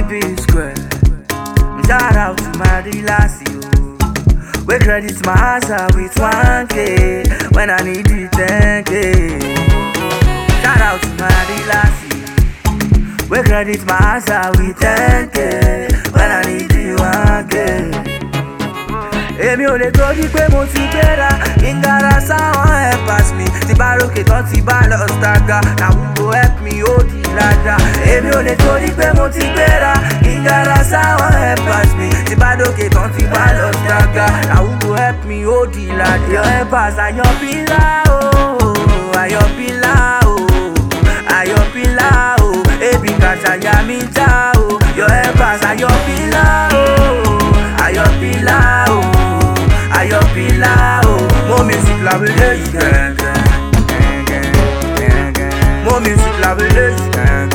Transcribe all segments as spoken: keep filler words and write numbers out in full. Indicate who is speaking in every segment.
Speaker 1: B square. Shout out to my Lassie. We credit my answer with one K when I need it ten K. Shout out to my Lassie. We credit my answer with ten K when I need it one K. Èmi ò lè torí pé mo ti gbéra Ingara sáwọn help pass me. Tí bá rókè tán ti bá lọ stagger. Na who go help me ó di ládàá. Èmi ò lè torí pé mo ti gbéra Ingara sáwọn help pass me. Tí bá rókè tán ti bá lọ stagger. Na who go help me ó di ládàá. Your help pass Ayọ̀pílà o, Ayọ̀pílà o, Ayọ̀pílà o. Ebi kàṣàyà mi já o. Your help pass Ayọ̀pílà o, Ayọ̀pílà o. Ayọ̀pílà o. More music la village gang gang. More music la village gang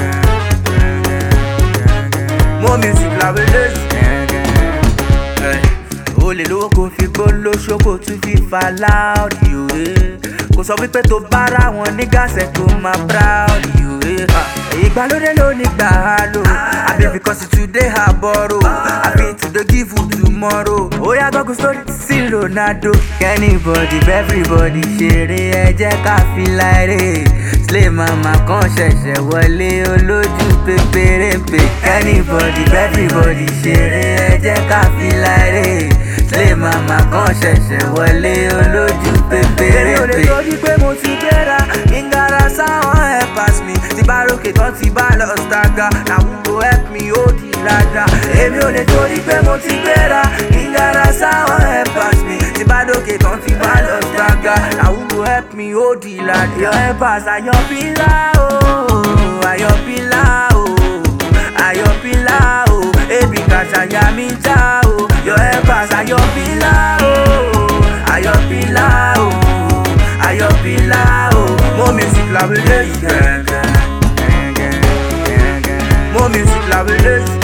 Speaker 1: gang. More music la village gang gang. O lè lówó kó fi gbóló ṣókò tún fi fa loud yòó. Kò sọ wípé tó bára wọn ní gàṣẹ tó máa proud yòó. Ìgbàlódé ló ní gbà á lò. Àbí because today I borrow. Àbí today give you tomorrow. Ó yá gbọ́kùn story sí Ronaldo. Anybody everybody ṣeré ẹ jẹ́ ká fi láre. Slay mama kan ṣẹ̀ṣẹ̀ wọlé olójú pépérépé. Anybody everybody ṣeré ẹ jẹ́ ká fi láre. Slay mama kan ṣẹ̀ṣẹ̀ wọlé olójú pépérépé. Èmi ò lè torí pé mo ti gbéra Ingara sáwọn help pass me. Tí bá rókè tán ti bá lọ stagger. Na who go help me ó di ládàá. Èmi ò lè torí pé mo ti gbéra Ingara sáwọn help pass me. Tí bá rókè tán ti bá lọ stagger. Na who go help me ó di ládàá. Your help pass Ayọ̀pílà o, Ayọ̀pílà o, Ayọ̀pílà o. Ebi kàṣàyà mi já o. Your help pass Ayọ̀pílà o, Ayọ̀pílà o, Ayọ̀pílà o. More music la village gang gang. More music la village.